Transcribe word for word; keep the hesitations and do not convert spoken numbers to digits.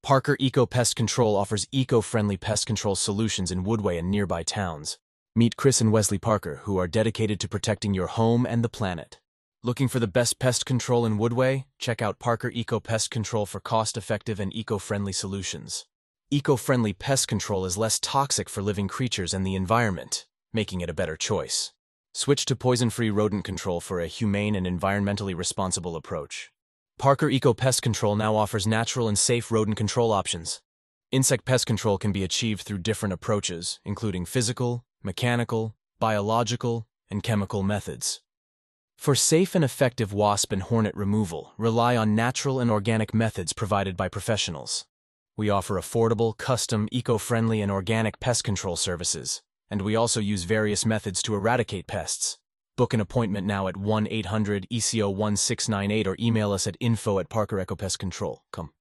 Parker Eco Pest Control offers eco-friendly pest control solutions in Woodway and nearby towns. Meet Chris and Wesley Parker, who are dedicated to protecting your home and the planet. Looking for the best pest control in Woodway? Check out Parker Eco Pest Control for cost-effective and eco-friendly solutions. Eco-friendly pest control is less toxic for living creatures and the environment, making it a better choice. Switch to poison-free rodent control for a humane and environmentally responsible approach. Parker Eco Pest Control now offers natural and safe rodent control options. Insect pest control can be achieved through different approaches, including physical, mechanical, biological, and chemical methods. For safe and effective wasp and hornet removal, rely on natural and organic methods provided by professionals. We offer affordable, custom, eco-friendly, and organic pest control services, and we also use various methods to eradicate pests. Book an appointment now at one eight hundred E C O one six nine eight or email us at info at parker eco pest control dot com.